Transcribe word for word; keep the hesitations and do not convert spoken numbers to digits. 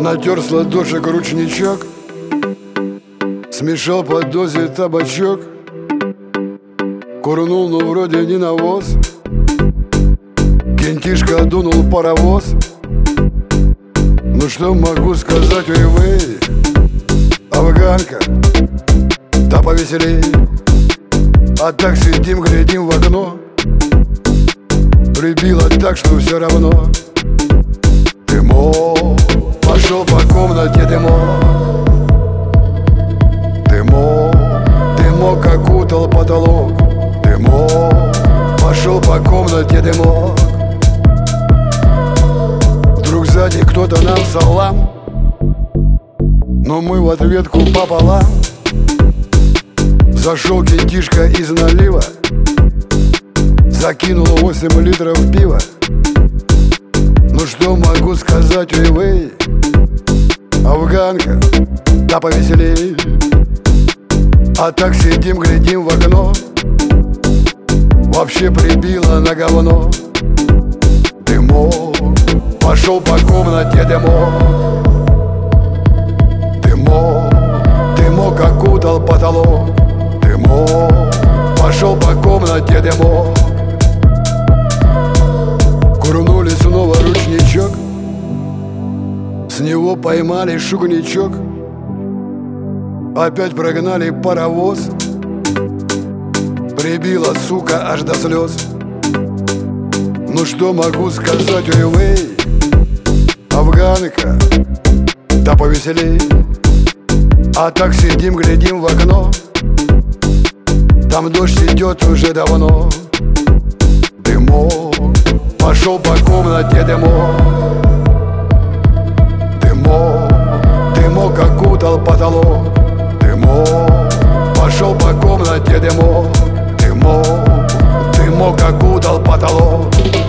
Натер с ладошек ручничок, смешал под дозе табачок, курнул, но вроде не навоз. Кентишка дунул паровоз. Ну что могу сказать, ой-вей, афганка, да повеселей. А так сидим, глядим в окно, прибило так, что все равно. Дымок пошел по комнате, дымок, дымок, дымок окутал потолок. Дымок пошел по комнате, дымок. Вдруг сзади кто-то нам салам, но мы в ответку пополам. Зашел кентишка из налива, закинул восемь литров пива. Ну что могу сказать, ой-вей, афганка, да повеселей. А так сидим, глядим в окно, вообще прибило на говно. Дымок пошел по комнате, дымок, дымок, дымок окутал потолок. Дымок пошел по комнате, дымок. Курнули снова ручничок, с него поймали шугничок. Опять прогнали паровоз, прибила, сука, аж до слез. Ну что могу сказать, ой-вей, афганка, да повеселей. А так сидим, глядим в окно, там дождь идет уже давно. Дымок пошел по комнате, дымок, дымок, дымок окутал потолок. Дымок пошел по комнате, дымок, дымок, дымок окутал потолок.